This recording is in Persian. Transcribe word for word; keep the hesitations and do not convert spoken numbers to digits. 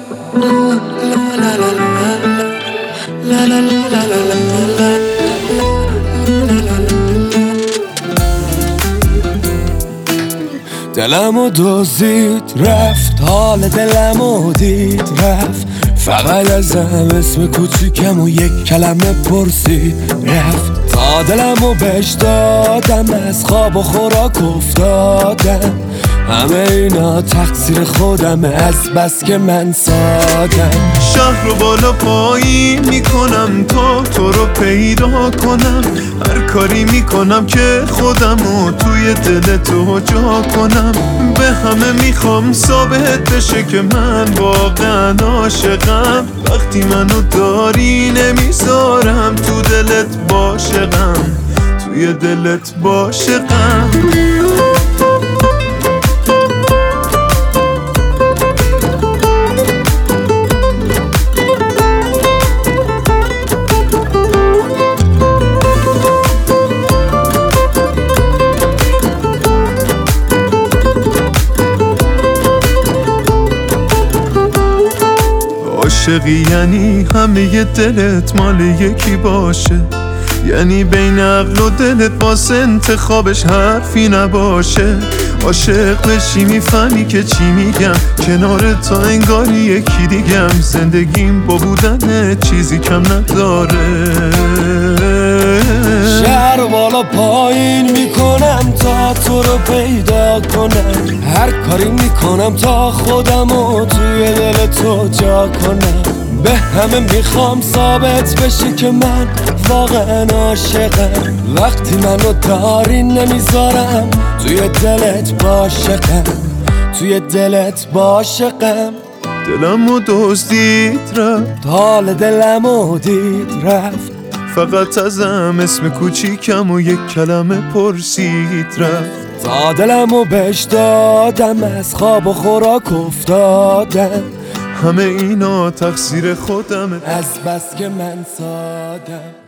دلمو دزدید رفت، حال دلمو دید رفت، فقط ازم اسم کوچیکم و یک کلمه پرسید رفت. تا دلمو بهش دادم، از خواب و خوراک افتادم، همه اینا تقصیر خودمه از بس که من سادم. شهر رو بالا پایین میکنم تا تو رو پیدا کنم، هر کاری میکنم که خودمو توی دل تو جا کنم. به همه میخوام ثابت بشه که من واقعا عاشقم، وقتی منو داری نمیذارم تو دلت باشقم، توی دلت باشقم. عاشقی یعنی همه دلت مال یکی باشه، یعنی بین عقل و دلت واسه انتخابش حرفی نباشه. عاشق بشی میفهمی که چی میگم، کنار تا انگاری یکی دیگم، زندگیم با بودن چیزی کم نداره. شهر بالا پایین میکنم تا تو رو پیدا کنم، هر کاری میکنم تا خودمو توی دل تو جا کنم. به همه میخوام ثابت بشه که من واقعا عاشقم، وقتی منو داری نمیذارم توی دلت باشقم، توی دلت باشقم. دلمو دزدید رفت، حال دلمو دید رفت، فقط ازم اسم کوچیکم و یک کلمه پرسید رفت. تا دلمو بهش دادم، از خواب و خوراک افتادم، همه اینا تقصیر خودمه از بس که من سادم.